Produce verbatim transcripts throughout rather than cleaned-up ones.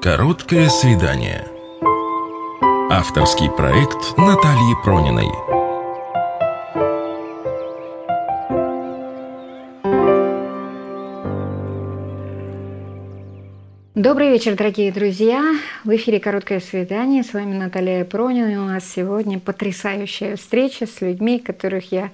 Короткое свидание. Авторский проект Натальи Прониной. Добрый вечер, дорогие друзья! В эфире «Короткое свидание». С вами Наталья Пронина. И у нас сегодня потрясающая встреча с людьми, которых я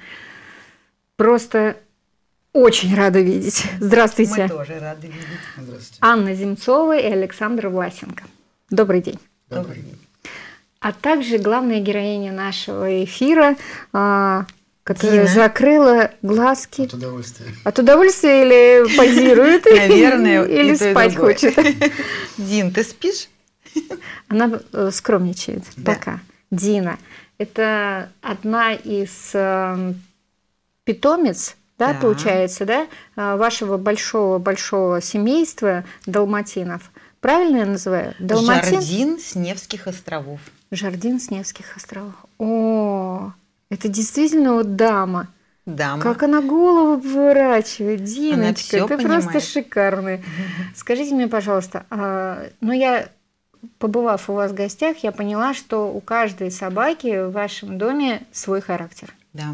просто очень рада видеть. Здравствуйте. Мы тоже рады видеть. Здравствуйте. Анна Земцова и Александр Власенко. Добрый день. Добрый день. А также главная героиня нашего эфира, которая Дина. закрыла глазки. От удовольствия. От удовольствия или позирует? Наверное, или и то, и спать другое. хочет. Дин, ты спишь? Она э, скромничает Да. пока. Дина. Это одна из э, питомец, да, Да. получается, да, э, вашего большого-большого семейства далматинов. Правильно я называю? Далматин? Жардин с Невских островов. Жардин с Невских островов. О, это действительно вот дама. Дама. Как она голову поворачивает, Диночка, всё ты понимает. просто шикарная. Скажите мне, пожалуйста, а, ну я, побывав у вас в гостях, я поняла, что у каждой собаки в вашем доме свой характер. Да.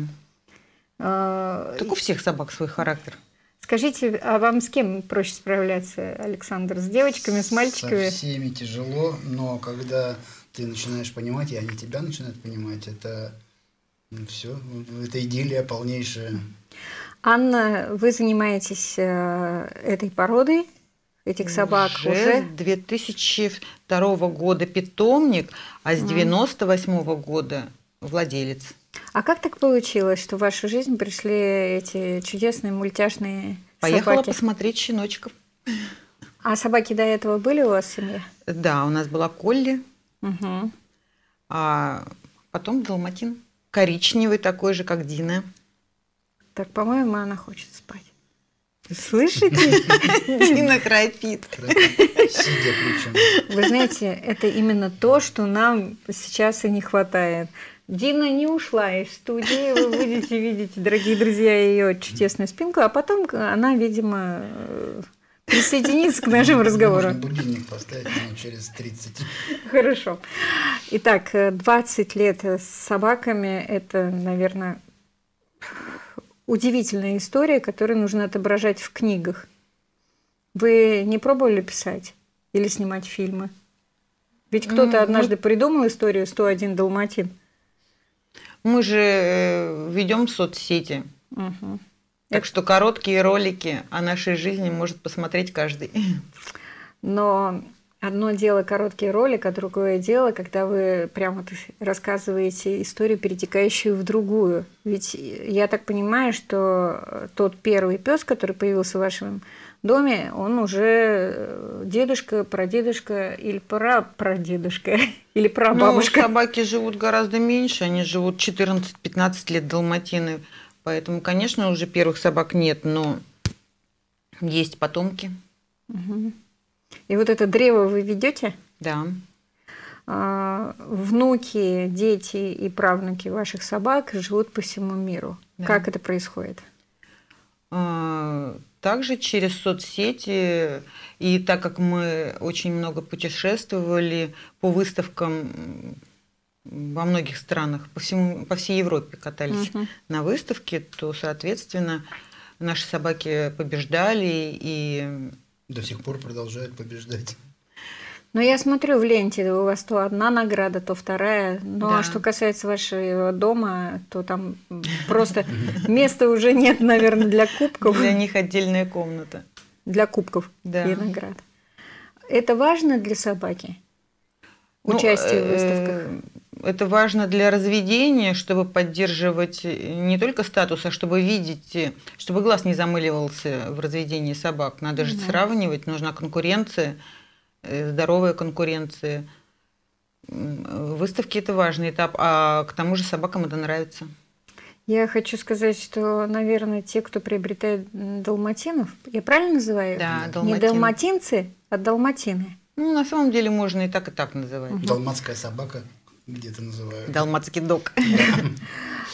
А, Так у всех собак свой характер. Скажите, а вам с кем проще справляться, Александр? С девочками, с мальчиками? Со всеми тяжело, но когда ты начинаешь понимать, и они тебя начинают понимать, это все, это идиллия полнейшая. Анна, вы занимаетесь э, этой породой, этих собак уже уже? с две тысячи второго года питомник, а с девяносто восьмого года владелец. А как так получилось, что в вашу жизнь пришли эти чудесные мультяшные Поехала собаки? посмотреть щеночков. А собаки до этого были у вас в семье? Да, у нас была Колли, Угу. а потом далматин. Коричневый, такой же, как Дина. Так, по-моему, она хочет спать. Слышите? Дина храпит. Сидя причем. Вы знаете, это именно то, что нам сейчас и не хватает. Дина не ушла из студии, вы будете видеть, дорогие друзья, ее чудесную спинку, а потом она, видимо, э, присоединится к нашим разговорам. Можно будильник поставить минут через тридцать. Хорошо. Итак, двадцать лет с собаками – это, наверное, удивительная история, которую нужно отображать в книгах. Вы не пробовали писать или снимать фильмы? Ведь кто-то М, однажды придумал историю «сто один далматин». Мы же э, ведем соцсети. Угу. Так что короткие ролики о нашей жизни может посмотреть каждый. Но одно дело короткий ролик, а другое дело, когда вы прямо вот рассказываете историю, перетекающую в другую. Ведь я так понимаю, что тот первый пес, который появился в вашем доме, он уже дедушка, прадедушка или прапрадедушка, или прабабушка. Ну, собаки живут гораздо меньше, они живут четырнадцать-пятнадцать лет, далматины. Поэтому, конечно, уже первых собак нет, но есть потомки. Угу. И вот это древо вы ведете? Да. А, внуки, дети и правнуки ваших собак живут по всему миру. Да. Как это происходит? А, Также через соцсети, и так как мы очень много путешествовали по выставкам во многих странах, по, всему, по всей Европе катались Мгм. на выставке, то, соответственно, наши собаки побеждали, и До сих пор продолжают побеждать. Но я смотрю в ленте, у вас то одна награда, то вторая. Но Да. что касается вашего дома, то там просто места уже нет, наверное, для кубков. для них отдельная комната. Для кубков Да. и наград. Это важно для собаки? Ну, Участие в э, выставках? Это важно для разведения, чтобы поддерживать не только статус, а чтобы видеть, чтобы глаз не замыливался в разведении собак. Надо же Мгм. сравнивать, нужна конкуренция, э, здоровая конкуренция. М, Выставки – это важный этап, а к тому же собакам это нравится. Я хочу сказать, что, наверное, те, кто приобретает далматинов, я правильно называю? Да, Не далматин. далматинцы, а далматины. Ну, на самом деле можно и так, и так называть. Далматская собака где-то называют. Далматский дог.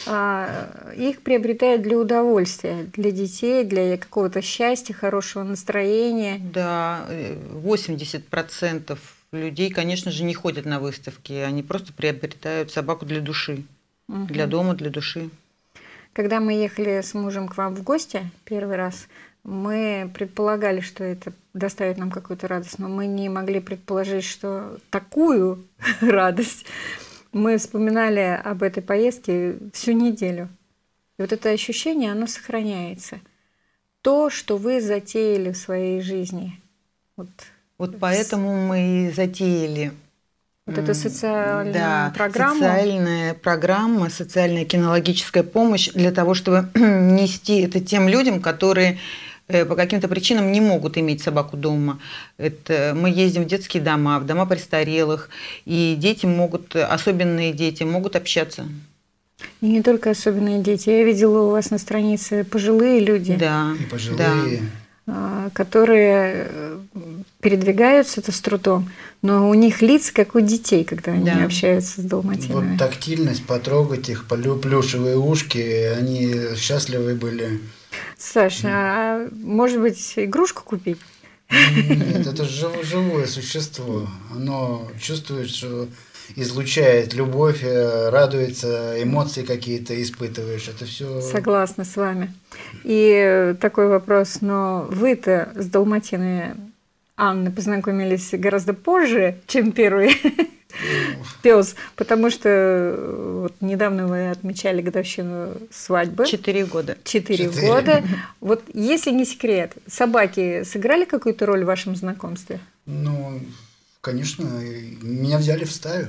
их приобретают для удовольствия, для детей, для какого-то счастья, хорошего настроения. Да, восемьдесят процентов людей, конечно же, не ходят на выставки, они просто приобретают собаку для души, угу. для дома, для души. Когда мы ехали с мужем к вам в гости первый раз, мы предполагали, что это доставит нам какую-то радость, но мы не могли предположить, что такую радость. Мы вспоминали об этой поездке всю неделю. И вот это ощущение, оно сохраняется. То, что вы затеяли в своей жизни. Вот, вот поэтому мы и затеяли вот эту социальную да, программу. Социальная программа, социальная кинологическая помощь для того, чтобы нести это тем людям, которые по каким-то причинам не могут иметь собаку дома. Это мы ездим в детские дома, в дома престарелых, и дети могут, особенные дети, могут общаться. И не только особенные дети. Я видела у вас на странице пожилые люди. Да, и пожилые. Да, которые передвигаются-то с трудом, но у них лица, как у детей, когда они да. общаются с далматинами. Вот тактильность, потрогать их, плюшевые ушки, они счастливы были. Саша, а может быть, игрушку купить? Нет, это жив, живое существо. Оно чувствует, что излучает любовь, радуется, эмоции какие-то испытываешь. Это все. Согласна с вами. И такой вопрос, но вы-то с далматиной Анны познакомились гораздо позже, чем первый пес, потому что вот недавно вы отмечали годовщину свадьбы. Четыре года. Четыре года. Вот если не секрет, собаки сыграли какую-то роль в вашем знакомстве? Ну, конечно, меня взяли в стаю.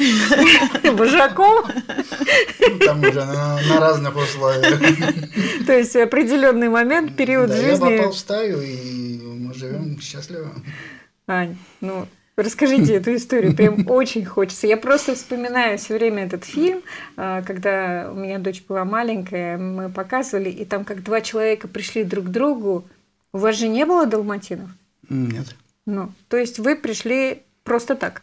Вожаком? Там уже на, на разных условиях. То есть в определенный момент, период да, жизни... я попал в стаю, и мы живем счастливо. Ань, ну... Расскажите эту историю, прям очень хочется. Я просто вспоминаю все время этот фильм, когда у меня дочь была маленькая, мы показывали, и там как два человека пришли друг к другу. У вас же не было далматинов? Нет. Ну, то есть вы пришли просто так.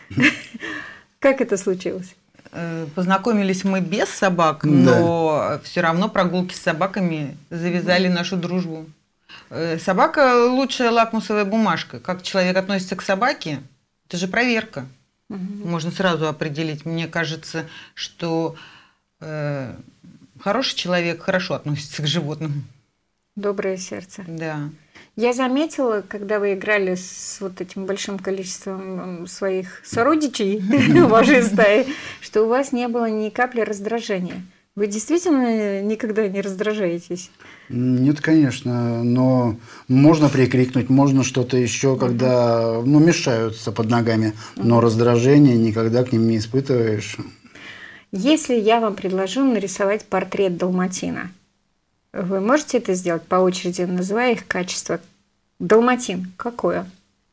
Как это случилось? Познакомились мы без собак, но все равно прогулки с собаками завязали нашу дружбу. Собака – лучшая лакмусовая бумажка. Как человек относится к собаке, это же проверка. Угу. Можно сразу определить. Мне кажется, что э, хороший человек хорошо относится к животным. Доброе сердце. Да. Я заметила, когда вы играли с вот этим большим количеством своих сородичей в вашей стае, что у вас не было ни капли раздражения. Вы действительно никогда не раздражаетесь? Нет, конечно, но можно прикрикнуть, можно что-то еще, когда ну, мешаются под ногами, но раздражения никогда к ним не испытываешь. Если я вам предложу нарисовать портрет далматина, вы можете это сделать по очереди, называя их качества? Далматин какое?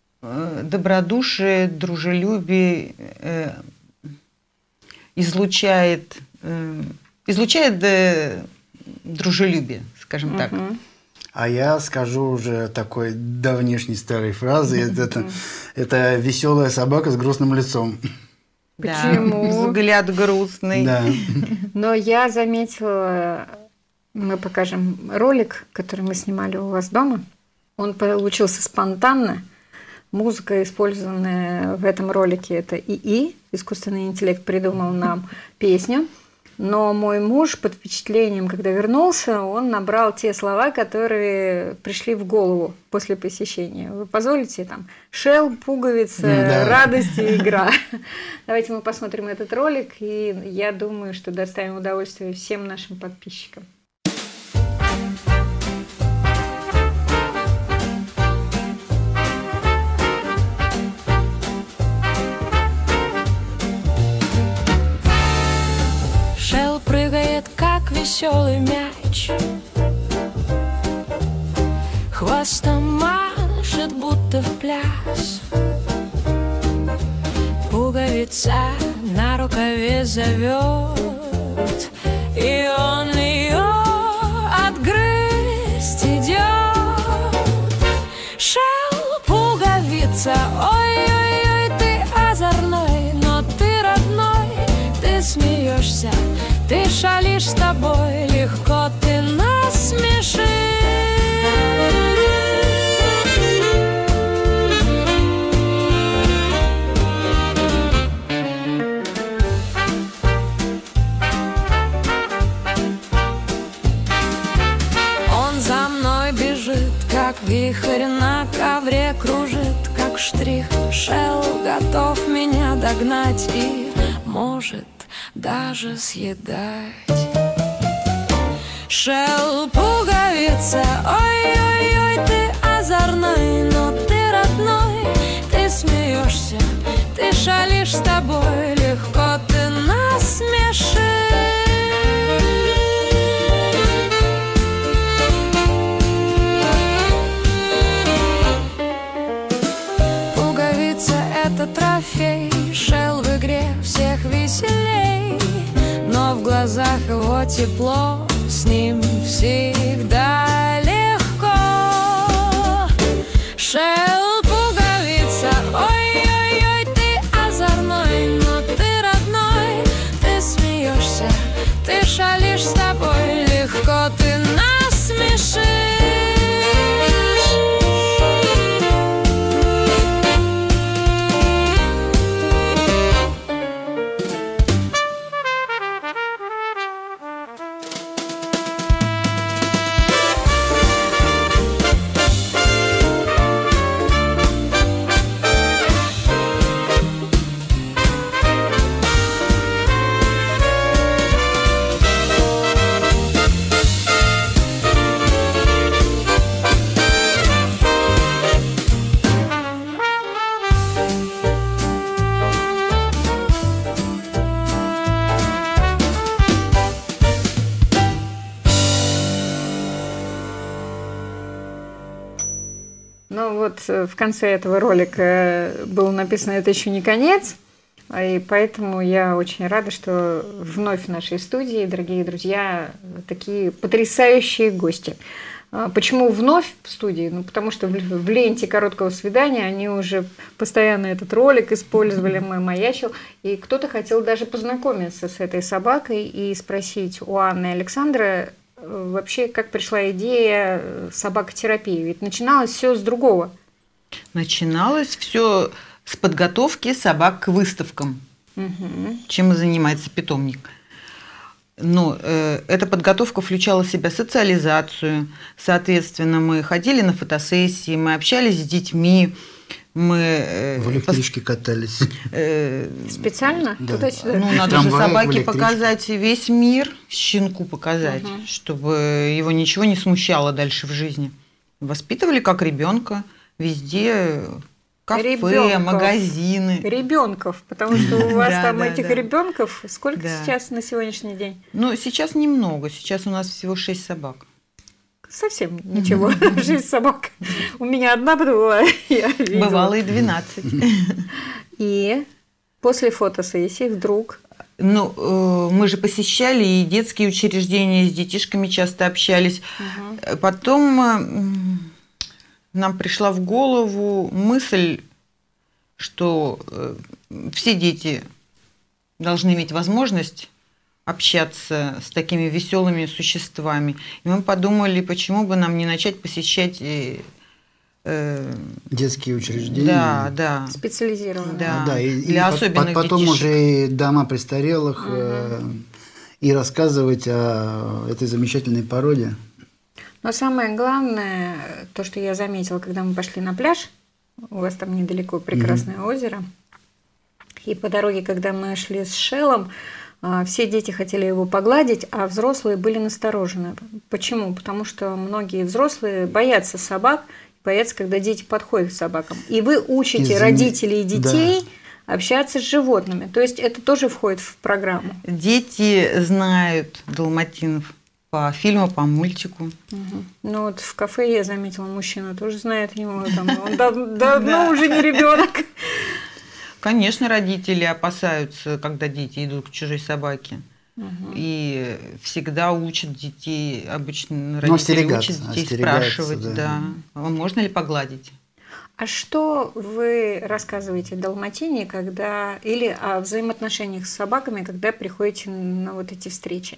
Добродушие, дружелюбие, э, излучает... Э, Излучает э, дружелюбие, скажем uh-huh. так. А я скажу уже такой давнишней старой фразы. Uh-huh. Это, это веселая собака с грустным лицом. Почему? Да, взгляд грустный. Да. Но я заметила, мы покажем ролик, который мы снимали у вас дома. Он получился спонтанно. Музыка, использованная в этом ролике, это ИИ, искусственный интеллект, придумал нам песню. Но мой муж под впечатлением, когда вернулся, он набрал те слова, которые пришли в голову после посещения. Вы позволите там шел, пуговица, да. радость и игра. Давайте мы посмотрим этот ролик, и я думаю, что доставим удовольствие всем нашим подписчикам. Веселый мяч, хвостом машет, будто в пляс. Пуговица на рукаве зовет, и он ее отгрызть идет. Шел, пуговица, ой-ой-ой, ты озорной, но ты родной, ты смеешься, ты шалишь. тобой, легко ты насмешишь. Он за мной бежит, как вихрь на ковре кружит, как штрих шел, готов меня догнать и может даже съедать. Шел, пуговица, ой-ой-ой, ты озорной, но ты родной, ты смеешься, ты шалишь, с тобой легко ты насмешишь. Пуговица — это трофей, шел в игре всех веселей, но в глазах его тепло, с ним всегда легко. Шел, пуговица, ой-ой-ой, ты озорной, но ты родной, ты смеешься, ты шалишь, с тобой легко ты насмешишь. Ну вот в конце этого ролика было написано «Это еще не конец», и поэтому я очень рада, что вновь в нашей студии, дорогие друзья, такие потрясающие гости. Почему вновь в студии? Ну, потому что в ленте короткого свидания они уже постоянно этот ролик использовали, мой маячил, и кто-то хотел даже познакомиться с этой собакой и спросить у Анны и Александра, вообще, как пришла идея собакотерапии? Ведь начиналось все с другого. Начиналось все с подготовки собак к выставкам, угу. чем и занимается питомник. Но э, эта подготовка включала в себя социализацию. Соответственно, мы ходили на фотосессии, мы общались с детьми. Мы э, в электричке пос... катались. Э, Специально? Да. Туда-сюда? Ну, надо же собаке показать весь мир, щенку показать, угу. чтобы его ничего не смущало дальше в жизни. Воспитывали как ребенка везде, кафе, ребенков. Магазины. Ребенков, потому что у вас там этих ребенков сколько сейчас на сегодняшний день? Ну, сейчас немного, сейчас у нас всего шесть собак. Совсем ничего, шесть собак. У меня одна была, я видела. Бывало и двенадцать. И после фотосессии вдруг... Ну, мы же посещали и детские учреждения, с детишками часто общались. Угу. Потом нам пришла в голову мысль, что все дети должны иметь возможность общаться с такими веселыми существами. И мы подумали, почему бы нам не начать посещать э, детские учреждения. Да, да. Специализированные. Да, да, и, для и особенных потом детишек. уже и дома престарелых, угу. э, и рассказывать о этой замечательной породе. Но самое главное, то, что я заметила, когда мы пошли на пляж, у вас там недалеко прекрасное угу. озеро, и по дороге, когда мы шли с Шеллом, все дети хотели его погладить, а взрослые были насторожены. Почему? Потому что многие взрослые боятся собак, боятся, когда дети подходят к собакам. И вы учите Извини... родителей и детей да. общаться с животными. То есть это тоже входит в программу. Дети знают далматинов по фильму, по мультику. Угу. Ну вот в кафе я заметила, мужчина тоже знает его. Там, он давно уже не ребенок. Конечно, родители опасаются, когда дети идут к чужой собаке. Угу. И всегда учат детей, обычно родители учат детей спрашивать, да. Да, а можно ли погладить. А что вы рассказываете далматине, когда или о взаимоотношениях с собаками, когда приходите на вот эти встречи?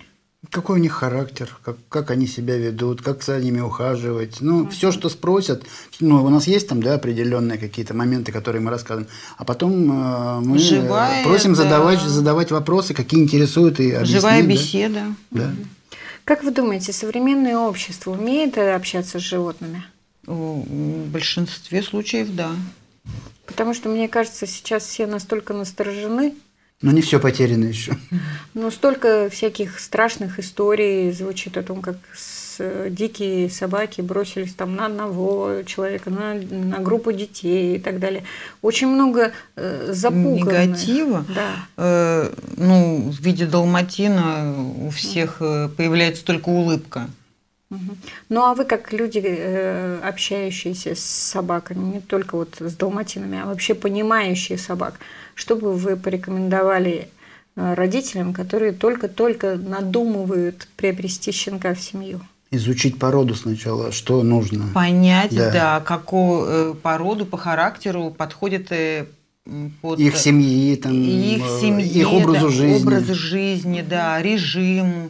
Какой у них характер, как, как они себя ведут, как за ними ухаживать. Ну, uh-huh. все, что спросят. Ну, у нас есть там, да, определенные какие-то моменты, которые мы рассказываем. А потом э, мы Живая, просим да. задавать, задавать вопросы, какие интересуют, и объяснить. Живая беседа. Да. Да. Как вы думаете, современное общество умеет общаться с животными? В большинстве случаев, да. Потому что, мне кажется, сейчас все настолько насторожены. Но не все потеряно еще. Ну, столько всяких страшных историй звучит о том, как с, дикие собаки бросились там на одного человека, на, на группу детей и так далее. Очень много э, запуганных. Негатива. Да. Э, ну, в виде далматина у всех mm. появляется только улыбка. Угу. Ну, а вы как люди, э, общающиеся с собаками, не только вот с далматинами, а вообще понимающие собак, что бы вы порекомендовали родителям, которые только-только надумывают приобрести щенка в семью? Изучить породу сначала, что нужно. Понять, да, да какую породу по характеру подходит под их семьи, там, их, семье, их образу да, жизни. Образу жизни, да, режиму.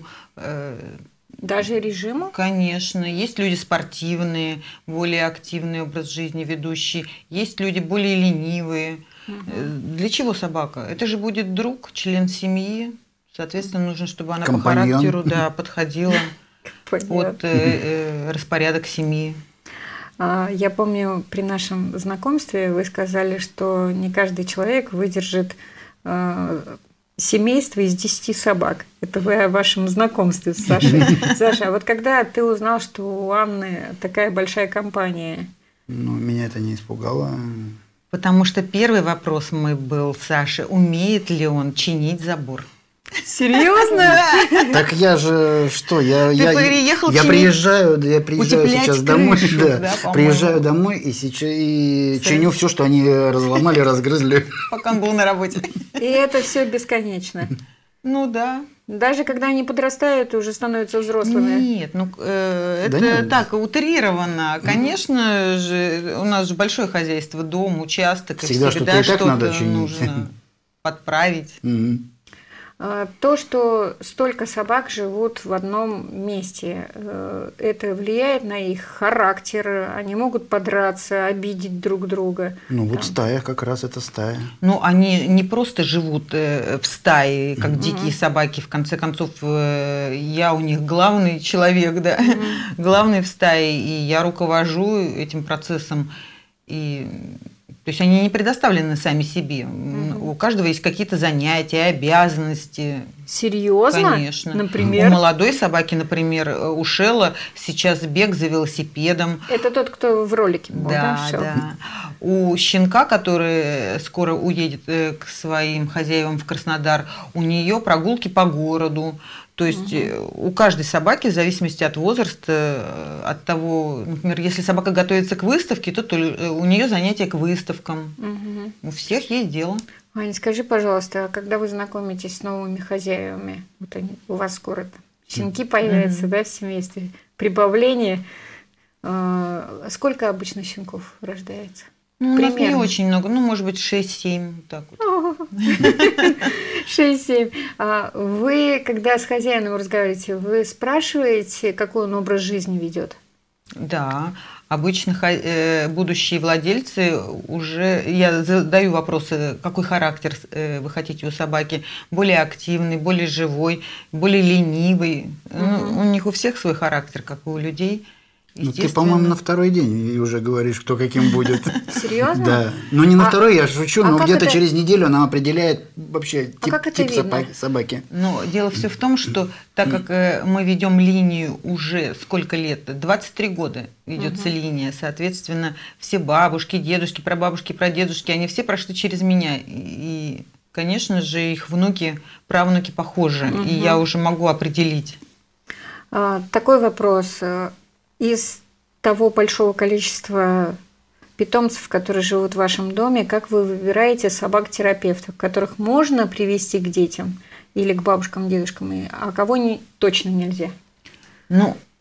Даже режиму? Конечно. Есть люди спортивные, более активный образ жизни ведущие. Есть люди более ленивые. Угу. Для чего собака? Это же будет друг, член семьи. Соответственно, нужно, чтобы она Компаньон. по характеру да, подходила под э, распорядок семьи. Я помню, при нашем знакомстве вы сказали, что не каждый человек выдержит семейство из десяти собак. Это вы о вашем знакомстве с Сашей. Саша, а вот когда ты узнал, что у Анны такая большая компания? Ну, меня это не испугало. Потому что первый вопрос мой был, Саша, умеет ли он чинить забор? Серьезно? Так я же что, я Ты я, переехал я чинить, приезжаю, я приезжаю сейчас домой, крышу, да, да, приезжаю домой и сейчас и чиню все, что они разломали, разгрызли. Пока он был на работе. И это все бесконечно. Ну да. Даже когда они подрастают и уже становятся взрослыми. Нет, ну э, да это нет. так утрировано. Конечно же, у нас же большое хозяйство, дом, участок, всегда, и всегда что-то, что-то надо нужно подправить. То, что столько собак живут в одном месте, это влияет на их характер, они могут подраться, обидеть друг друга. Ну вот стая, как раз это стая. Ну они не просто живут в стае, как mm-hmm. дикие собаки, в конце концов, я у них главный человек, да, mm-hmm. главный в стае, и я руковожу этим процессом. И... То есть они не предоставлены сами себе. Угу. У каждого есть какие-то занятия, обязанности. Серьезно? Конечно. Например? У молодой собаки, например, у Шелла сейчас бег за велосипедом. Это тот, кто в ролике был, да? Да, да. У щенка, который скоро уедет к своим хозяевам в Краснодар, у нее прогулки по городу. То есть угу. у каждой собаки, в зависимости от возраста, от того, например, если собака готовится к выставке, то, то у нее занятия к выставкам. Угу. У всех есть дело. Аня, скажи, пожалуйста, когда вы знакомитесь с новыми хозяевами, вот они, у вас скоро щенки появятся, угу. да, в семействе, прибавление, э, сколько обычно щенков рождается? Ну, у нас не очень много, ну, может быть, шесть-семь, так вот. шесть-семь. Вы, когда с хозяином разговариваете, вы спрашиваете, какой он образ жизни ведет? Да, обычно будущие владельцы уже, я задаю вопросы, какой характер вы хотите у собаки, более активный, более живой, более ленивый. Ну, у них у всех свой характер, как и у людей. Ну, ты, по-моему, на второй день уже говоришь, кто каким будет. Серьезно? Да. Ну, не на а, второй, я шучу, а но где-то это... через неделю она определяет вообще тип, а тип собаки. Но дело все в том, что так как мы ведем линию уже сколько лет, двадцать три года ведется угу. линия, соответственно, все бабушки, дедушки, прабабушки, прадедушки, они все прошли через меня. И, конечно же, их внуки, правнуки похожи, угу. и я уже могу определить. А, такой вопрос. Из того большого количества питомцев, которые живут в вашем доме, как вы выбираете собак-терапевтов, которых можно привести к детям или к бабушкам, дедушкам, а кого не, точно нельзя? Ну,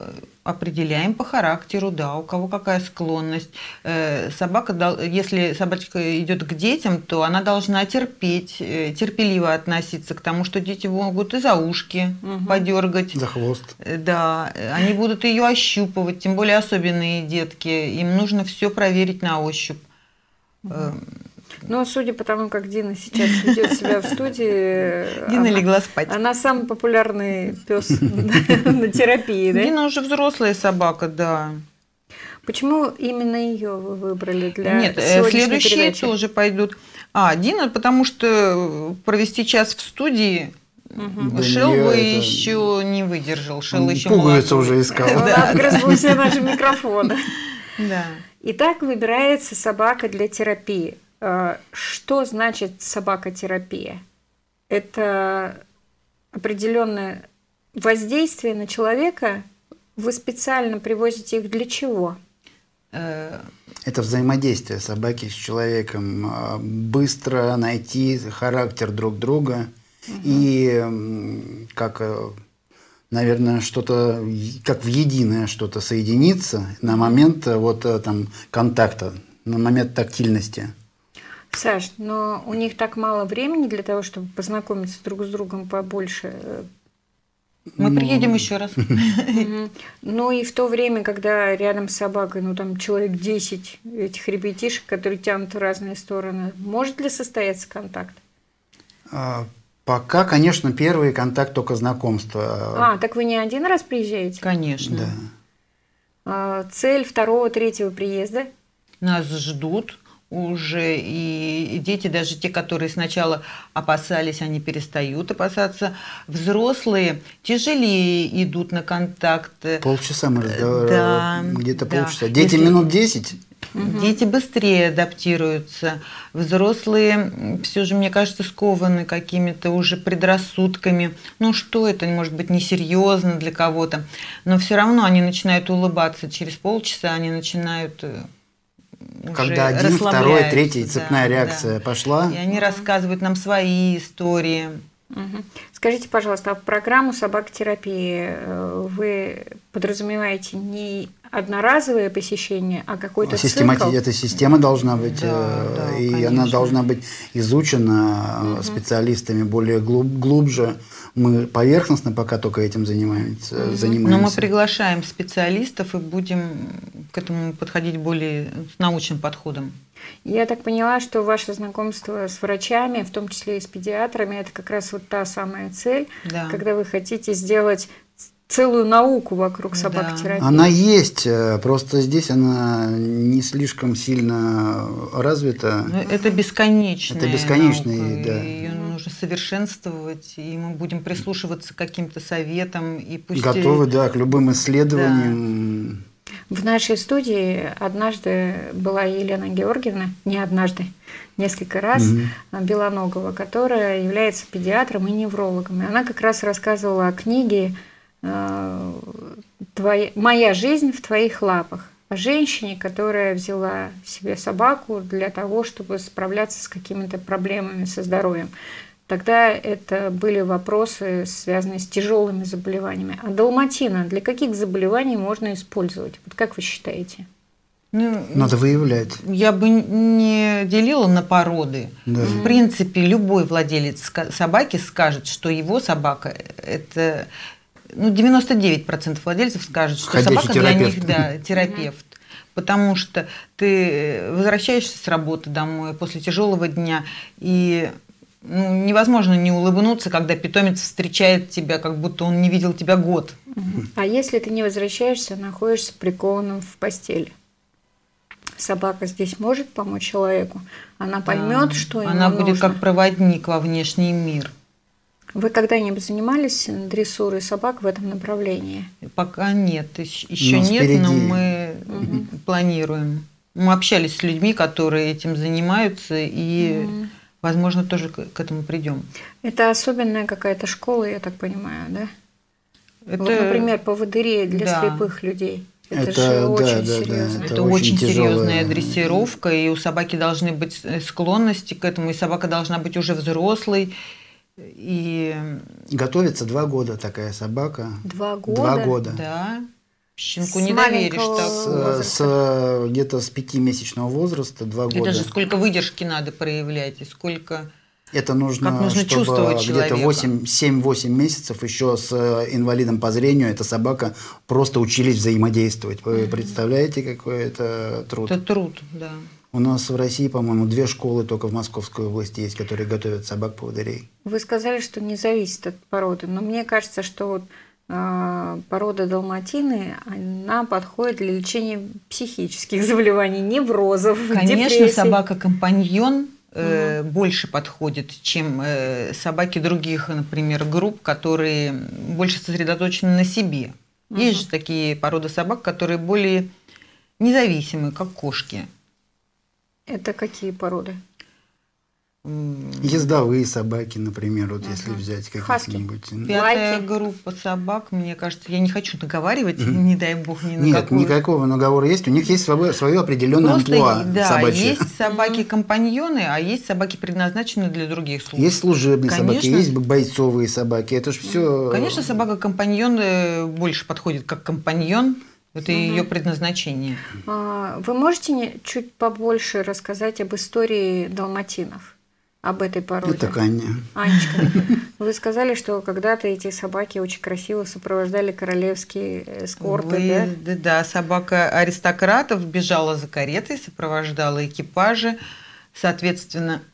определяем по характеру, да, у кого какая склонность. Собака, если собачка идет к детям, то она должна терпеть, терпеливо относиться к тому, что дети могут и за ушки угу. подергать. За хвост. Да, они будут ее ощупывать, тем более особенные детки. Им нужно все проверить на ощупь. Угу. Ну, судя по тому, как Дина сейчас ведет себя в студии, Дина она, легла спать. Она самый популярный пес на терапии, да? Дина уже взрослая собака, да. Почему именно ее вы выбрали для Нет, следующие передачи? Тоже пойдут. А, Дина, потому что провести час в студии угу. Шел бы это... еще не выдержал. Шел еще пуговицу уже искал. Он отгрызл все наши микрофоны. Да. Итак, выбирается собака для терапии. Что значит собакотерапия? Это определенное воздействие на человека. Вы специально привозите их для чего? Это взаимодействие собаки с человеком. Быстро найти характер друг друга угу. и как, наверное, что-то как в единое что-то соединиться на момент вот там контакта, на момент тактильности. Саш, но у них так мало времени для того, чтобы познакомиться друг с другом побольше. Мы ну... приедем еще раз. Ну и в то время, когда рядом с собакой, ну там человек десять этих ребятишек, которые тянут в разные стороны, может ли состояться контакт? Пока, конечно, первый контакт только знакомство. А, так вы не один раз приезжаете? Конечно. Да. Цель второго, третьего приезда? Нас ждут. Уже и дети, даже те, которые сначала опасались, они перестают опасаться. Взрослые тяжелее идут на контакт. Полчаса мы разговаривали, да, где-то да. полчаса. Дети Если... минут десять? Дети быстрее адаптируются. Взрослые, все же, мне кажется, скованы какими-то уже предрассудками. Ну что это, может быть, несерьезно для кого-то. Но все равно они начинают улыбаться. Через полчаса они начинают... Когда один, второй, третий, цепная да, реакция да. пошла. И они рассказывают нам свои истории. Угу. Скажите, пожалуйста, а в программу собакотерапии вы подразумеваете не одноразовое посещение, а какой-то Системати... цикл? Эта система должна быть, да, да, и конечно. Она должна быть изучена угу. специалистами более глуб... глубже. Мы поверхностно пока только этим занимаемся, угу. занимаемся. Но мы приглашаем специалистов и будем к этому подходить более с научным подходом. Я так поняла, что ваше знакомство с врачами, в том числе и с педиатрами, это как раз вот та самая цель, да. когда вы хотите сделать целую науку вокруг собакотерапии. Да. Она есть, просто здесь она не слишком сильно развита. Но это бесконечная Это бесконечная, наука, да. Ее нужно совершенствовать, и мы будем прислушиваться к каким-то советам. И пусть... Готовы, да, к любым исследованиям. Да. В нашей студии однажды была Елена Георгиевна, не однажды, несколько раз, угу. Белоногова, которая является педиатром и неврологом. И она как раз рассказывала о книге «Твоя... «Моя жизнь в твоих лапах», о женщине, которая взяла себе собаку для того, чтобы справляться с какими-то проблемами со здоровьем. Тогда это были вопросы, связанные с тяжелыми заболеваниями. А далматина для каких заболеваний можно использовать? Вот как вы считаете? Ну, надо выявлять. Я бы не делила на породы. Да. В принципе, любой владелец собаки скажет, что его собака – это… Ну, девяносто девять процентов владельцев скажут, что Ходячий собака терапевт. для них да, терапевт. Потому что ты возвращаешься с работы домой после тяжелого дня, и ну, невозможно не улыбнуться, когда питомец встречает тебя, как будто он не видел тебя год. А если ты не возвращаешься, находишься прикованным в постели? Собака здесь может помочь человеку? Она поймет, да. что ему Она нужно? будет как проводник во внешний мир. Вы когда-нибудь занимались дрессурой собак в этом направлении? Пока нет, еще но нет, впереди. Но мы угу. планируем. Мы общались с людьми, которые этим занимаются, и, угу. возможно, тоже к этому придем. Это особенная какая-то школа, я так понимаю, да? Это... Вот, например, поводыри для да. слепых людей. Это, это же очень да, серьезно. Да, это, это очень тяжелая... серьезная дрессировка, и у собаки должны быть склонности к этому, и собака должна быть уже взрослой. И... Готовится два года такая собака. Два года? Два года. Да. Щенку не доверишь так. С, с, где-то с пятимесячного возраста, два года. Это же сколько выдержки надо проявлять, и сколько... Это нужно, как нужно чтобы чувствовать где-то человека. семь-восемь месяцев еще с инвалидом по зрению эта собака просто учились взаимодействовать. Вы представляете, какой это труд? Это труд, да. У нас в России, по-моему, две школы только в Московской области есть, которые готовят собак-поводырей. Вы сказали, что не зависит от породы, но мне кажется, что вот, э, порода далматины, она подходит для лечения психических заболеваний, неврозов, Конечно, депрессий. собака-компаньон э, Угу. больше подходит, чем э, собаки других, например, групп, которые больше сосредоточены на себе. Угу. Есть же такие породы собак, которые более независимы, как кошки. Это какие породы? Ездовые собаки, например, вот Ага. если взять Хаски. каких-нибудь. Пятая Лайки. группа собак, мне кажется, я не хочу наговаривать, не дай бог, ни на Нет, какую. никакого наговора есть. У них есть свое, свое определенное Просто, амплуа да, собачье. есть собаки-компаньоны, а есть собаки, предназначенные для других служб. Есть служебные собаки, Конечно. есть бойцовые собаки. Это же все. Конечно, собака-компаньон э, больше подходит как компаньон. Это ее предназначение. А, Вы можете не- чуть побольше рассказать об истории далматинов, об этой породе? Это Каня. Анечка, вы сказали, что когда-то эти собаки очень красиво сопровождали королевские эскорты, Вы- да? да? Да, собака аристократов бежала за каретой, сопровождала экипажи, соответственно,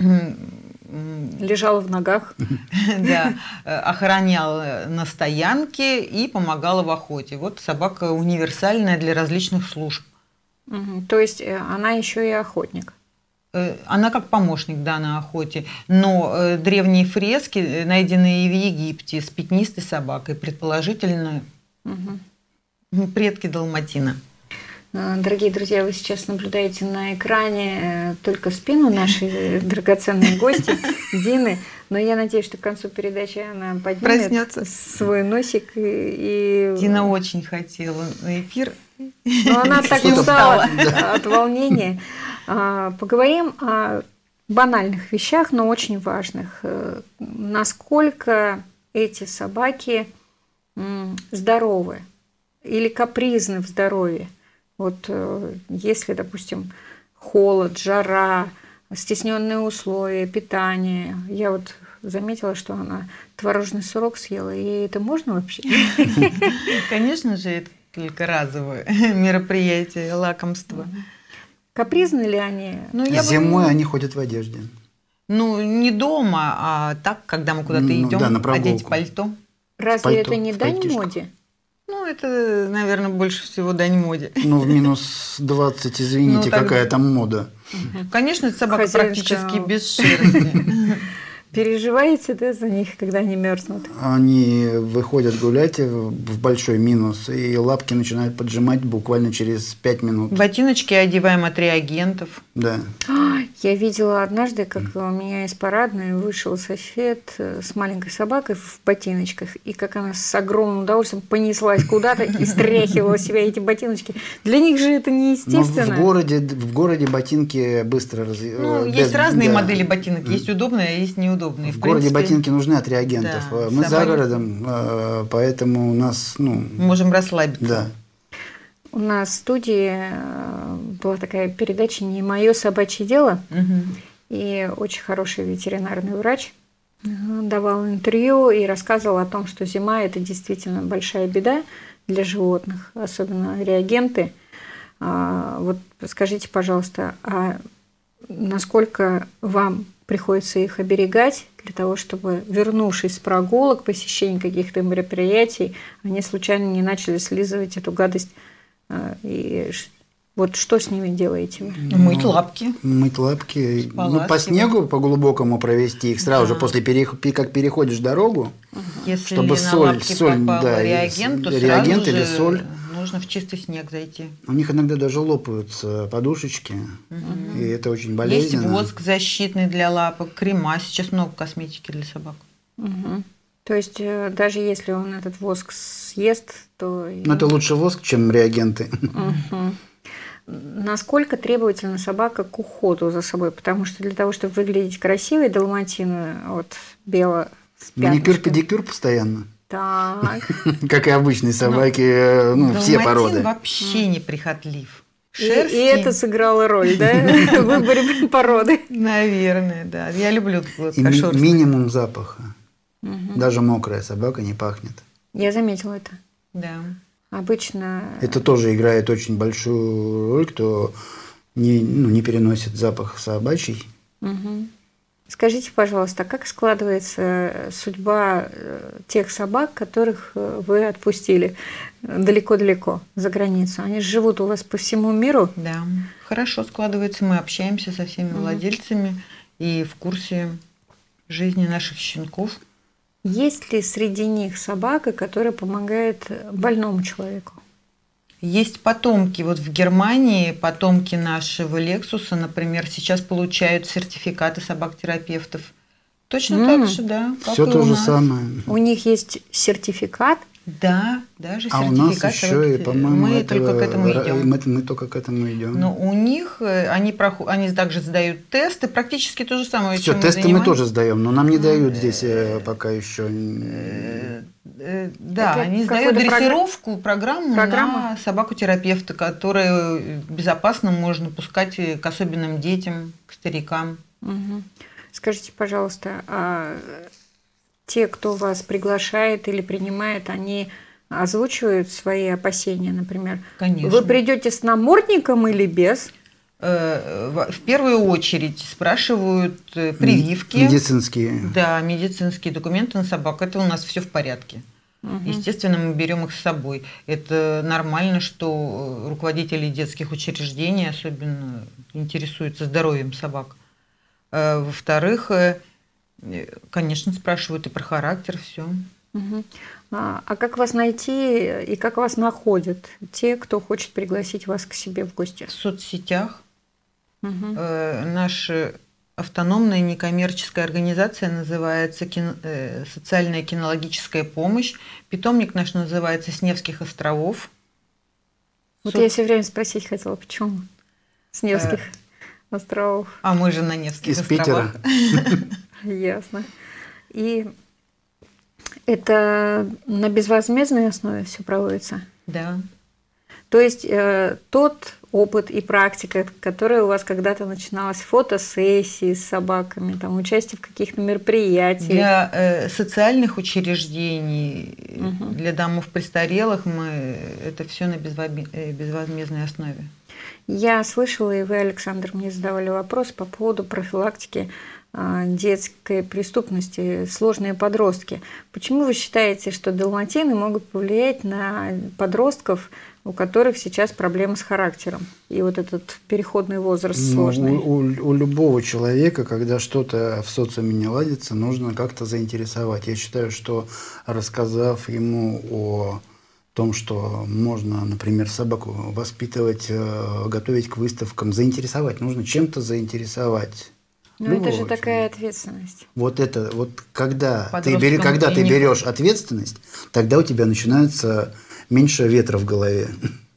Лежала в ногах. да, охраняла на стоянке и помогала в охоте. Вот собака универсальная для различных служб. Мгм. То есть э, она еще и охотник. Э, Она как помощник, да, на охоте. Но э, древние фрески, э, найденные в Египте с пятнистой собакой, предположительно, Мгм. м, предки далматина. Э, Дорогие друзья, вы сейчас наблюдаете на экране э, только спину нашей э, драгоценной гости Дины, но я надеюсь, что к концу передачи она поднимет Проснется. свой носик и... и- Дина очень хотела на эфир. Но она так Что-то устала устала. от волнения. А, Поговорим о банальных вещах, но очень важных. Э, Насколько эти собаки м, здоровы или капризны в здоровье? Вот э, если, допустим, холод, жара, стесненные условия, питание. Я вот заметила, что она творожный сырок съела, и это можно вообще? Конечно же, это только разовое мероприятие, лакомство. Капризны ли они? Ну, я бы- Зимой они ходят в одежде. Ну, не дома, а так, когда мы куда-то Ну, идем, да, на одеть прогулку. пальто. Разве пальто, это не в дань пальтишко. моде? Ну, это, наверное, больше всего дань моде. Ну, в минус двадцать, извините, Ну, так- какая там мода. Конечно, это собака Хозяйская. практически без шерсти. Переживаете, да, за них, когда они мерзнут? Они выходят гулять в в большой минус, и лапки начинают поджимать буквально через пять минут. Ботиночки одеваем от реагентов. Да. Я видела однажды, как у меня из парадной вышел сосед э, с маленькой собакой в ботиночках, и как она с огромным удовольствием понеслась куда-то и стряхивала с себя эти ботиночки. Для них же это Но неестественно. в городе, в городе ботинки быстро раз... Ну, э, есть без- разные да. модели ботинок. Есть удобные, а есть неудобные. В городе принципе, ботинки нужны от реагентов. Да, Мы за собаки- городом, э, поэтому у нас, ну, можем расслабиться. да. У нас в студии э, была такая передача «Не мое собачье дело», Мгм. и очень хороший ветеринарный врач э, давал интервью и рассказывал о том, что зима – это действительно большая беда для животных, особенно реагенты. А, Вот скажите, пожалуйста, а насколько вам приходится их оберегать для того, чтобы, вернувшись с прогулок, посещения каких-то мероприятий, они случайно не начали слизывать эту гадость? А, И ш- вот что с ними делаете вы? Мыть лапки. Мыть лапки, ну, по Споласкивать. снегу, по глубокому провести их сразу Да. же после перех- пи- как переходишь дорогу, Если чтобы на соль- лапки соль, попал да, и реагент, то с- реагент сразу или же соль. нужно в чистый снег зайти. у них иногда даже лопаются подушечки, и это очень Есть болезненно. воск защитный для лапок, крема. Сейчас много косметики для собак. Мгм. То есть э, даже если он этот воск съест, то... и- Но это лучше воск, чем реагенты. Мгм. Насколько требовательна собака к уходу за собой? Потому что для того, чтобы выглядеть красивой, далматины вот бело с Маникюр, пятнышками. педикюр постоянно. Так. Как и обычные собаки, ну, все породы. Вообще неприхотлив. И, и это сыграло роль, да, в выборе породы? Наверное, да. Я люблю кошерстные. И минимум запаха. Угу. Даже мокрая собака не пахнет. Я заметила это. Да. Обычно... Это тоже играет очень большую роль, кто не, ну, не переносит запах собачий. Угу. Скажите, пожалуйста, как складывается судьба тех собак, которых вы отпустили далеко-далеко за границу? Они живут у вас по всему миру? Да, хорошо складывается. Мы общаемся со всеми угу. владельцами и в курсе жизни наших щенков. Есть ли среди них собака, которая помогает больному человеку? Есть потомки. Вот в Германии потомки нашего Лексуса, например, сейчас получают сертификаты собак-терапевтов. Точно mm. так же, да. Все то же самое. У них есть сертификат? Да, даже а сертификат. А у нас еще, и, по-моему, мы этого, только к этому идем. Мы, мы только к этому идем. Но у них они, проход... они также сдают тесты, практически то же самое, Все, чем тесты мы, мы тоже сдаем, но нам не дают здесь пока еще. Да, это они сдают дрессировку, программу Программа? на собаку-терапевта, которую безопасно можно пускать к особенным детям, к старикам. Угу. Скажите, пожалуйста, а те, кто вас приглашает или принимает, они озвучивают свои опасения, например? Конечно. Вы придете с намордником или без? В первую очередь спрашивают прививки. Медицинские. Да, медицинские документы на собак. Это у нас все в порядке. Угу. Естественно, мы берем их с собой. Это нормально, что руководители детских учреждений особенно интересуются здоровьем собак. Во-вторых, конечно, спрашивают и про характер, все. Угу. А, а как вас найти и как вас находят те, кто хочет пригласить вас к себе в гости? В соцсетях. Угу. Э, наша автономная некоммерческая организация называется кино, э, «Социальная кинологическая помощь». Питомник наш называется «С Невских островов». Вот Со... я все время спросить хотела, почему С Невских э... островов? А мы же на Невских Из островах. Питера. Ясно. И это на безвозмездной основе все проводится? Да. То есть э, тот опыт и практика, которая у вас когда-то начиналась, фотосессии с собаками, там, участие в каких-то мероприятиях? Для э, социальных учреждений, угу. для домов престарелых мы это все на безвозмездной основе. Я слышала, и вы, Александр, мне задавали вопрос по поводу профилактики детской преступности, сложные подростки. Почему вы считаете, что далматины могут повлиять на подростков, у которых сейчас проблемы с характером? И вот этот переходный возраст сложный. Ну, у, у, у любого человека, когда что-то в социуме не ладится, нужно как-то заинтересовать. Я считаю, что рассказав ему о том, что можно, например, собаку воспитывать, готовить к выставкам, заинтересовать, нужно чем-то заинтересовать. Но это же такая ответственность. Вот это, вот когда, ты, бери, когда ты берешь ответственность, тогда у тебя начинается меньше ветра в голове.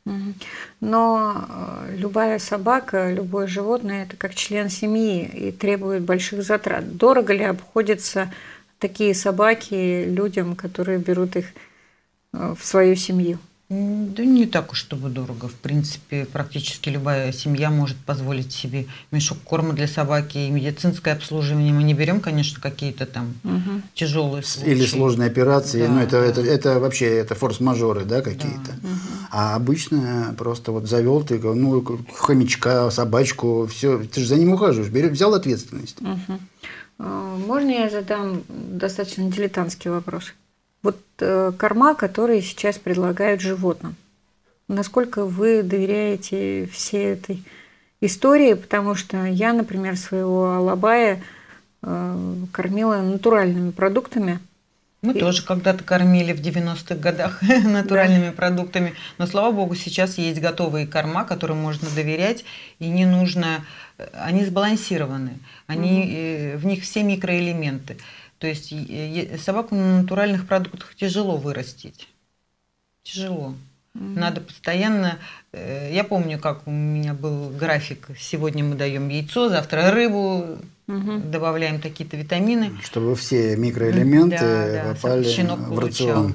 Но любая собака, любое животное – это как член семьи и требует больших затрат. Дорого ли обходятся такие собаки людям, которые берут их в свою семью? Да не так уж, чтобы дорого. В принципе, практически любая семья может позволить себе мешок корма для собаки и медицинское обслуживание. Мы не берем, конечно, какие-то там угу. тяжелые случаи. Или сложные операции. Да, ну, это, да. это, это вообще это форс-мажоры, да, какие-то. Да. Угу. А обычно просто вот завел ты ну, хомячка, собачку, все, ты же за ним ухаживаешь, берешь, взял ответственность. Угу. Можно я задам достаточно дилетантский вопрос? Вот э, корма, которые сейчас предлагают животным. Насколько вы доверяете всей этой истории? Потому что я, например, своего алабая э, кормила натуральными продуктами. Мы и... тоже когда-то кормили в девяностых годах натуральными да. продуктами. Но, слава богу, сейчас есть готовые корма, которым можно доверять. И не нужно... Они сбалансированы. Они... Угу. В них все микроэлементы. То есть собаку на натуральных продуктах тяжело вырастить. Тяжело. Mm-hmm. Надо постоянно... Я помню, как у меня был график. Сегодня мы даем яйцо, завтра рыбу. угу. добавляем какие-то витамины. Чтобы все микроэлементы да, попали да, в рацион.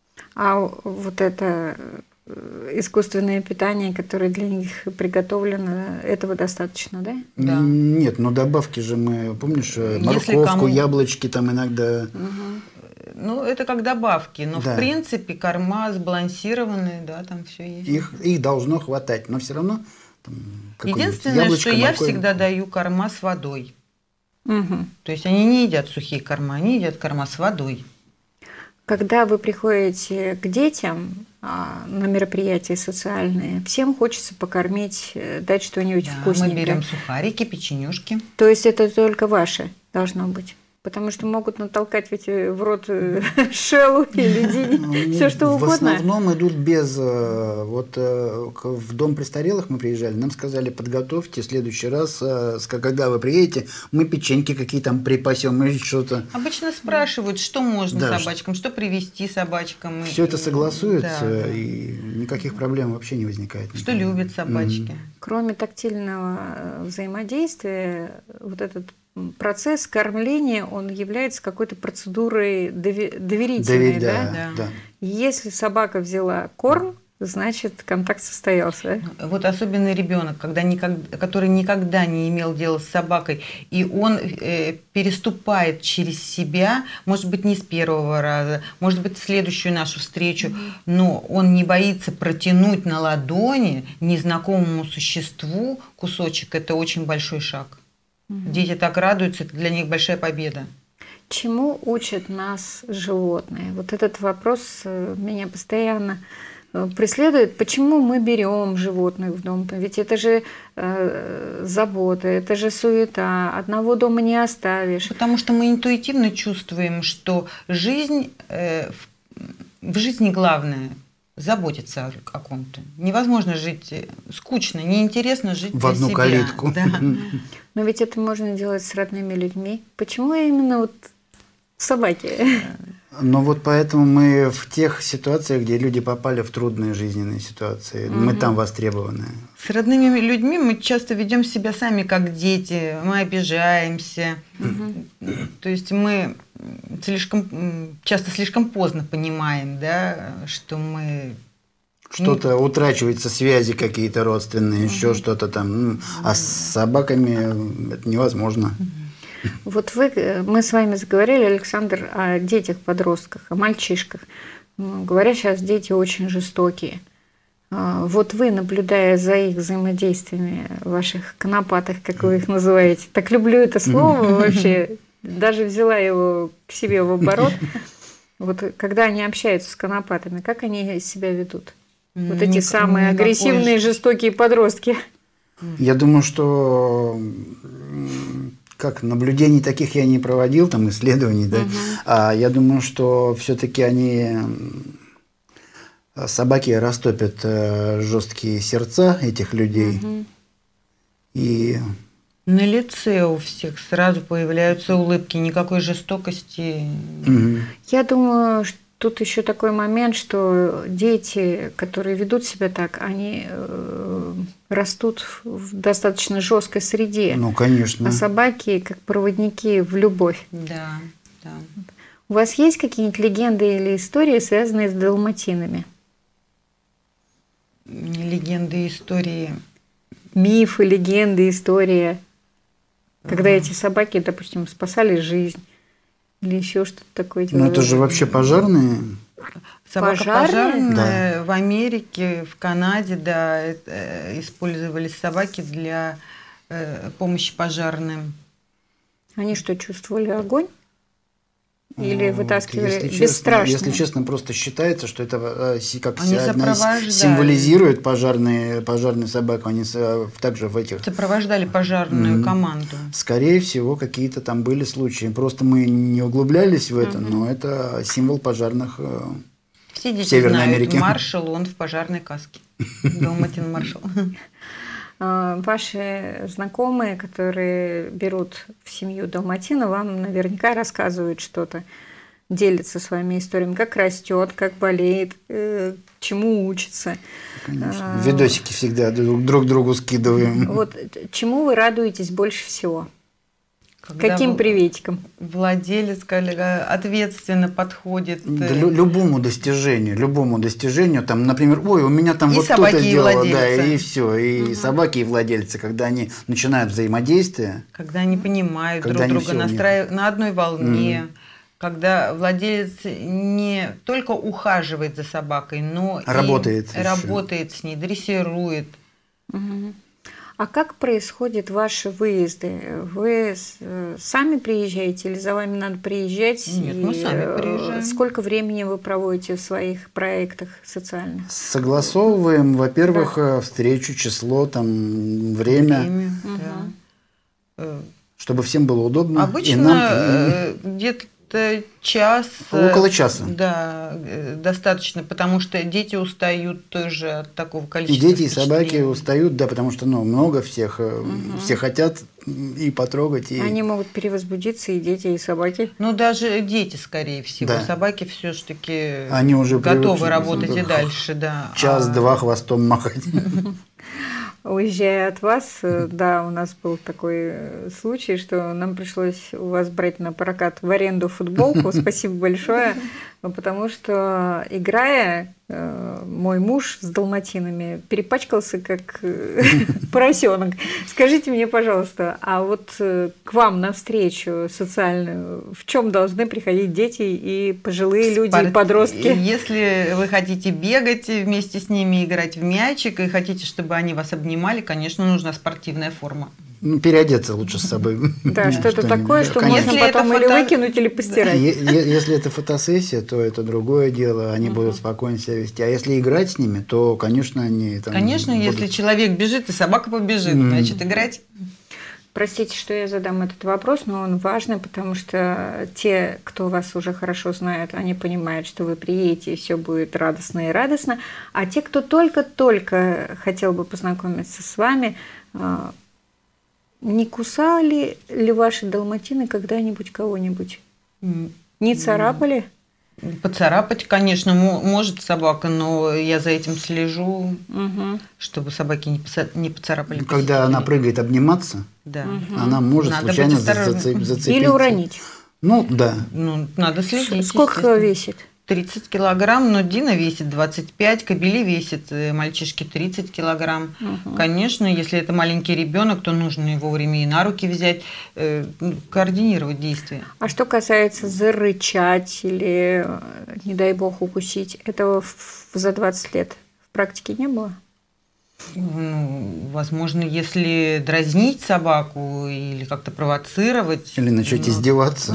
А вот это искусственное питание, которое для них приготовлено, этого достаточно, да? Да. Нет, но добавки же мы, помнишь, морковку, кому... яблочки там иногда... Угу. Ну, это как добавки, но да. в принципе корма сбалансированные, да, там все есть. Их, их должно хватать, но все равно... Там, единственное, яблочко, что я морковь... всегда даю корма с водой. Угу. То есть они не едят сухие корма, они едят корма с водой. Когда вы приходите к детям а, на мероприятия социальные, всем хочется покормить, дать что-нибудь да, вкусненькое. Мы берем сухарики, печенюшки. То есть это только ваше должно быть? Потому что могут натолкать ведь в рот шеллу или динь, все что угодно. В основном идут без... Вот в дом престарелых мы приезжали, нам сказали, подготовьте в следующий раз, когда вы приедете, мы печеньки какие там припасем или что-то. Обычно спрашивают, что можно да, собачкам, что привезти собачкам. Все это согласуется, да. и никаких проблем вообще не возникает. Что никогда. Любят собачки. Mm-hmm. Кроме тактильного взаимодействия, вот этот процесс кормления, он является какой-то процедурой доверительной, Довер... да? Да, да. Если собака взяла корм, значит, контакт состоялся. Вот особенно ребенок, когда никогда, который никогда не имел дела с собакой, и он э, переступает через себя, может быть, не с первого раза, может быть, в следующую нашу встречу, mm-hmm. но он не боится протянуть на ладони незнакомому существу кусочек. Это очень большой шаг. Mm-hmm. Дети так радуются, это для них большая победа. Чему учат нас животные? Вот этот вопрос меня постоянно преследует. Почему мы берем животных в дом? Ведь это же э, забота, это же суета. Одного дома не оставишь. Потому что мы интуитивно чувствуем, что жизнь, э, в, в жизни главное заботиться о ком-то. Невозможно жить скучно, неинтересно жить в для одну себя. калитку. Да. Но ведь это можно делать с родными людьми. Почему именно вот собаки? Но вот поэтому мы в тех ситуациях, где люди попали в трудные жизненные ситуации, угу. мы там востребованы. С родными людьми мы часто ведем себя сами как дети, мы обижаемся. Угу. То есть мы слишком, часто слишком поздно понимаем, да, что мы... Что-то утрачиваются связи какие-то родственные, угу. еще что-то там. Угу. А с собаками это невозможно. Угу. Вот вы, мы с вами заговорили, Александр, о детях-подростках, о мальчишках. Говорят, сейчас дети очень жестокие. Вот вы, наблюдая за их взаимодействиями, ваших конопатых, как вы их называете, так люблю это слово вообще, даже взяла его к себе в оборот. Вот когда они общаются с конопатами, как они себя ведут? Вот эти самые агрессивные, жестокие подростки. Я думаю, что... Как наблюдений таких я не проводил, там исследований, да. Uh-huh. А я думаю, что все-таки они собаки растопят жесткие сердца этих людей. Uh-huh. И на лице у всех сразу появляются улыбки, никакой жестокости. Uh-huh. Я думаю, что тут еще такой момент, что дети, которые ведут себя так, они э, растут в достаточно жесткой среде. Ну, конечно. А собаки как проводники в любовь. Да, да. У вас есть какие-нибудь легенды или истории, связанные с далматинами? Легенды, истории. Мифы, легенды, истории. Когда эти собаки, допустим, спасали жизнь. Или еще что-то такое. Ну, это же вообще пожарные. Собака пожарные? пожарная Да. В Америке, в Канаде, да, это, использовались собаки для э, помощи пожарным. Они что, чувствовали огонь? Или вытаскивали если бесстрашно? Честно, если честно, просто считается, что это как они одна символизирует пожарные, пожарную собаку. Они также в этих... Сопровождали пожарную mm-hmm. команду. Скорее всего, какие-то там были случаи. Просто мы не углублялись в это, mm-hmm. но это символ пожарных Все дети в Северной знают, Америке. Маршал, он в пожарной каске. Далматин Маршал. Ваши знакомые, которые берут в семью далматина, вам наверняка рассказывают что-то, делятся своими историями, как растет, как болеет, чему учится. Конечно. А, видосики всегда друг, друг другу скидываем. Вот чему вы радуетесь больше всего? Когда Каким в- приветиком? Владелец ответственно подходит. Да, лю- любому достижению, любому достижению, там, например, ой, у меня там И вот собаки, кто-то и сделал, да, владельцы. и все, и собаки, и владельцы, когда они начинают взаимодействие, Когда они понимают Когда они друг друга, всё у них- настраив- на одной волне. Когда владелец не только ухаживает за собакой, но Работает и ещё. работает с ней, дрессирует. А как происходят ваши выезды? Вы с- э, сами приезжаете или за вами надо приезжать? Нет, И, мы сами э, приезжаем. Сколько времени вы проводите в своих проектах социальных? согласовываем, во-первых, э, встречу, число, там, время, Время, да. Э, чтобы всем было удобно. и Обычно нам, и- э, где-то час. э, Около часа. Да, э, достаточно, потому что дети устают тоже от такого И количества дети, и собаки впечатлений. устают, да, потому что, ну, много всех, э, все хотят и потрогать, и... Они могут перевозбудиться, и дети, и собаки. Ну, даже дети, скорее всего. Да. Собаки все-таки Они уже готовы привыкли, работать и да. дальше, да. Час-два А хвостом махать. Уезжая от вас, э, да, у нас был такой э, случай, что нам пришлось у вас брать на прокат в аренду футболку. Спасибо большое, потому что, играя, э, мой муж с далматинами перепачкался как э, поросенок. Скажите мне, пожалуйста, а вот э, к вам на встречу социальную в чем должны приходить дети и пожилые люди, и спорт- подростки? Если вы хотите бегать вместе с ними, играть в мячик, и хотите, чтобы они вас обнимали, конечно, нужна спортивная форма. Ну, переодеться лучше с собой. Да, что-то Что-нибудь, такое, да, что конечно. можно Если это потом или фото- выкинуть, или постирать. Е- е- Если это фотосессия, то это другое дело, они будут спокойно себя вести. А если играть с ними, то, конечно, они там Конечно, будут- если человек бежит, и собака побежит, Мгм. значит, играть. Простите, что я задам этот вопрос, но он важный, потому что те, кто вас уже хорошо знает, они понимают, что вы приедете, и все будет радостно и радостно. А те, кто только-только хотел бы познакомиться с вами, а, не кусали ли ваши далматины когда-нибудь кого-нибудь? М, Не царапали? Поцарапать, конечно, мо- может собака, но я за этим слежу, Мгм. чтобы собаки не, поца- не поцарапали. Когда она прыгает обниматься, Да. она может Надо случайно быть осторожным. зацеп- зацепиться. Или уронить? Ну, да. Ну, надо следить. Сколько естественно. весит? тридцать килограмм, но Дина весит двадцать пять, Кобели весит, э, мальчишки тридцать килограмм. Конечно, если это маленький ребенок, то нужно его вовремя и на руки взять, э, ну, координировать действия. А что касается зарычать или, э, не дай бог, укусить, этого в- за двадцать лет в практике не было? Ну, возможно, если дразнить собаку или как-то провоцировать. Или начать ну, издеваться.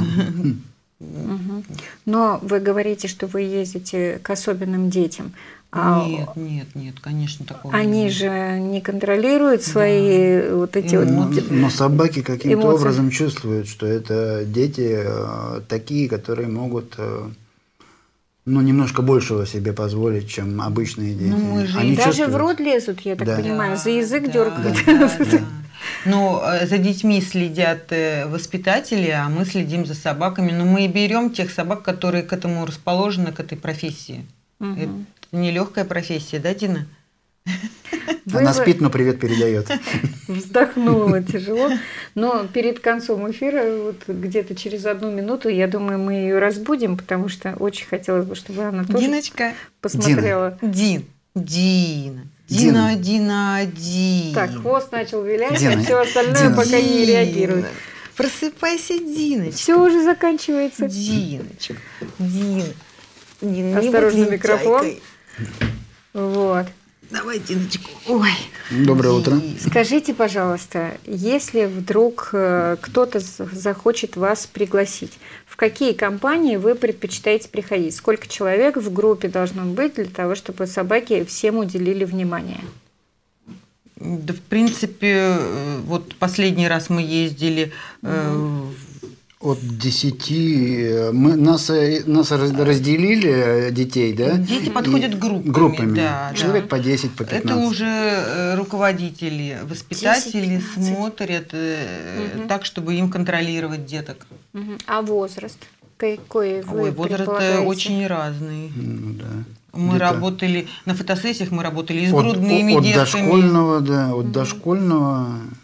Но вы говорите, что вы ездите к особенным детям. А Нет, нет, нет, конечно, такого они нет. же не контролируют свои вот эти вот... Но, но собаки каким-то Эмоции. образом чувствуют, что это дети э, такие, которые могут э, ну, немножко большего себе позволить, чем обычные дети. Ну, мы же Они и Даже чувствуют. в рот лезут, я так Да. понимаю, за язык Да, дергают. да, да. Но э, за детьми следят э, воспитатели, а мы следим за собаками. Но мы и берем тех собак, которые к этому расположены, к этой профессии. Это нелегкая профессия, да, Дина? Вы Она бы- спит, но привет передает. Вздохнула тяжело. Но перед концом эфира, вот где-то через одну минуту, я думаю, мы ее разбудим, потому что очень хотелось бы, чтобы она тоже Диночка. посмотрела. Дин. Дина. Дина. Дина, Дина, Дина. Так, хвост начал вилять, Дина, а все остальное Дина. пока не реагирует. Просыпайся, Диночка. Все уже заканчивается. Диночка. Дина. Дина, не Осторожно, будь микрофон. лентяйкой. Вот. Давай, Диночку. Ой. Доброе утро. Скажите, пожалуйста, если вдруг э, кто-то з- захочет вас пригласить, в какие компании вы предпочитаете приходить? Сколько человек в группе должно быть для того, чтобы собаки всем уделили внимание? Да, в принципе, э, вот последний раз мы ездили э, в- От десяти э, мы, нас, э, нас раз- разделили, э, детей, да? Дети подходят И- группами, группами. да, Человек да. по десять, по это пятнадцать. уже э, руководители, воспитатели десять-пятнадцать. смотрят э, так, чтобы им контролировать деток. Мгм. А возраст? Какой вы Ой, возраст э, предполагаете? очень разный. Ну, да. Мы Где-то работали на фотосессиях, мы работали и с От, грудными от детками. дошкольного, да, от дошкольного.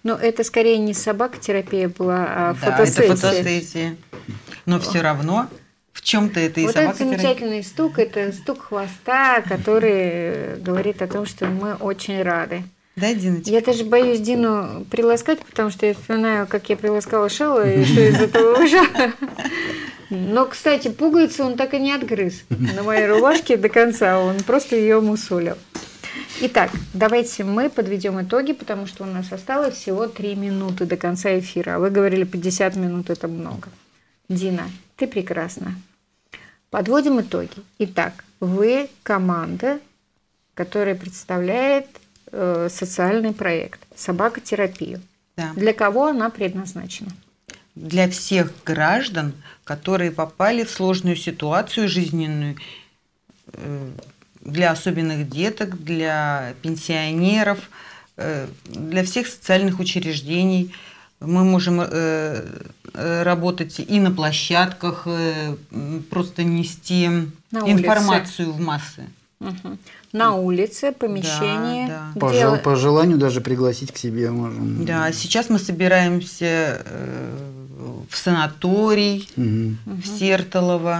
Но это скорее не собакотерапия была, а да, фотосессия. это фотосессия. Но все равно в чем-то это и вот собакотерапия. Вот этот замечательный стук, это стук хвоста, который говорит о том, что мы очень рады. Да, Диночка? Я даже боюсь Дину приласкать, потому что я вспоминаю, как я приласкала Шелла, и что из этого вышло. Но, кстати, пуговицу он так и не отгрыз на моей рубашке до конца, он просто ее мусолил. Итак, давайте мы подведем итоги, потому что у нас осталось всего три минуты до конца эфира. А вы говорили, пятьдесят минут – это много. Дина, ты прекрасна. Подводим итоги. Итак, вы команда, которая представляет э, социальный проект «Собакотерапию». Да. Для кого она предназначена? Для всех граждан, которые попали в сложную ситуацию жизненную, э, для особенных деток, для пенсионеров, для всех социальных учреждений. Мы можем работать и на площадках, просто нести на информацию улице. В массы. Угу. На улице, помещение. Да, да. По, Дело... по желанию даже пригласить к себе можем. Да, сейчас мы собираемся в санаторий, угу. в Сертолово.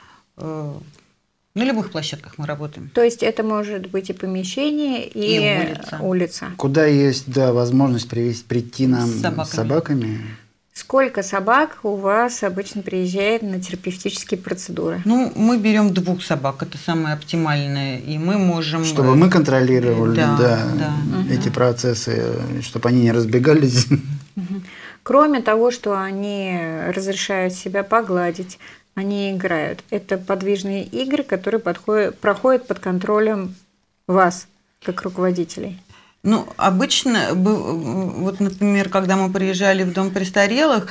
На любых площадках мы работаем. То есть это может быть и помещение, и, и улица. улица. Куда есть, да, возможность привести, прийти нам с собаками. с собаками. Сколько собак у вас обычно приезжает на терапевтические процедуры? Ну, мы берем двух собак, это самое оптимальное, и мы можем... Чтобы мы контролировали, да, да, да. эти угу. процессы, чтобы они не разбегались. Угу. Кроме того, что они разрешают себя погладить, они играют. Это подвижные игры, которые подходят, проходят под контролем вас, как руководителей. Ну, обычно, вот, например, когда мы приезжали в дом престарелых,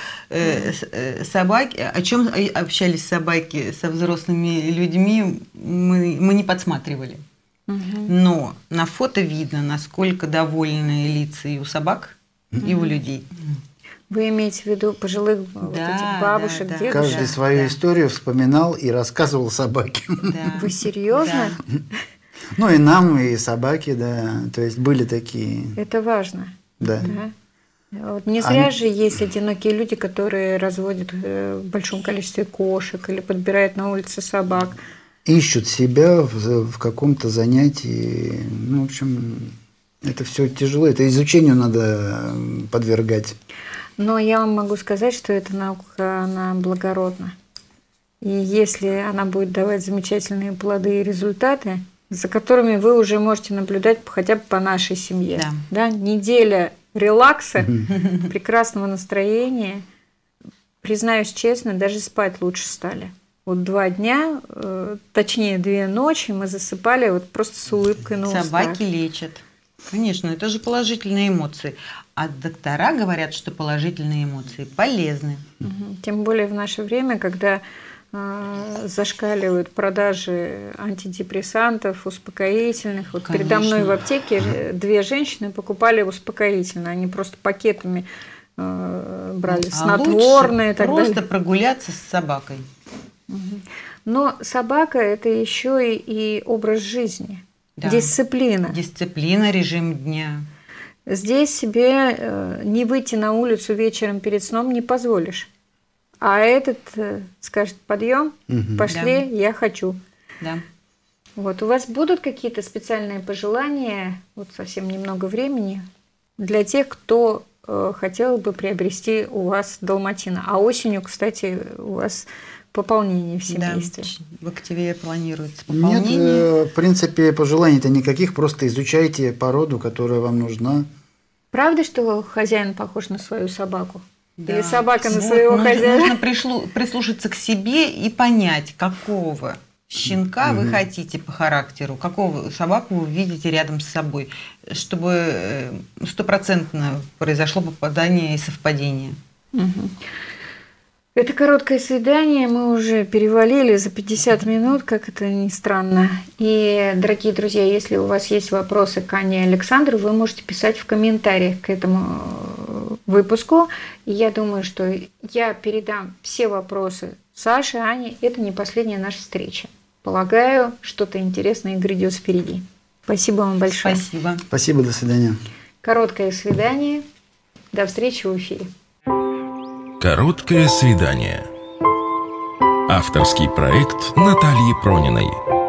собаки, о чем общались собаки со взрослыми людьми, мы, мы не подсматривали. Угу. Но на фото видно, насколько довольны лица и у собак, угу. и у людей. Вы имеете в виду пожилых да, вот этих бабушек, да, да. дедушек? Каждый свою да. историю вспоминал и рассказывал собаке. Да. Вы серьезно? Да. Ну и нам, и собаки, да. То есть были такие. Это важно. Да. да. Вот не зря а... же есть одинокие люди, которые разводят в большом количестве кошек или подбирают на улице собак. Ищут себя в, в каком-то занятии. Ну, в общем, это все тяжело. Это изучению надо подвергать. Но я вам могу сказать, что эта наука, она благородна. И если она будет давать замечательные плоды и результаты, за которыми вы уже можете наблюдать хотя бы по нашей семье. Да. Да? Неделя релакса, прекрасного настроения. Признаюсь честно, даже спать лучше стали. Вот два дня, точнее две ночи мы засыпали вот просто с улыбкой на устах. Собаки лечат. Конечно, это же положительные эмоции. А доктора говорят, что положительные эмоции полезны. Угу. Тем более в наше время, когда э, зашкаливают продажи антидепрессантов, успокоительных. Вот передо мной в аптеке две женщины покупали успокоительное. Они просто пакетами э, брали а снотворные. Так просто далее. Прогуляться с собакой. Угу. Но собака – это еще и, и образ жизни. Да. Дисциплина. Дисциплина, режим дня. Здесь себе э, не выйти на улицу вечером перед сном не позволишь. А этот э, скажет: подъем, угу. пошли, да. я хочу. Да. Вот, у вас будут какие-то специальные пожелания, вот совсем немного времени, для тех, кто э, хотел бы приобрести у вас далматина. А осенью, кстати, у вас пополнение в семействе. Да, в октябре планируется пополнение. Нет, в принципе, пожеланий-то никаких, просто изучайте породу, которая вам нужна. Правда, что хозяин похож на свою собаку? Да. Или собака на вот, своего нужно, хозяина? Нужно пришлу, прислушаться к себе и понять, какого щенка угу. вы хотите по характеру, какого собаку вы видите рядом с собой, чтобы стопроцентно произошло попадание и совпадение. Угу. Это короткое свидание, мы уже перевалили за пятьдесят минут, как это ни странно. И, дорогие друзья, если у вас есть вопросы к Ане и Александру, вы можете писать в комментариях к этому выпуску. И я думаю, что я передам все вопросы Саше, Ане. Это не последняя наша встреча. Полагаю, что-то интересное грядет впереди. Спасибо вам большое. Спасибо. Спасибо, до свидания. Короткое свидание. До встречи в эфире. Короткое свидание. Авторский проект Натальи Прониной.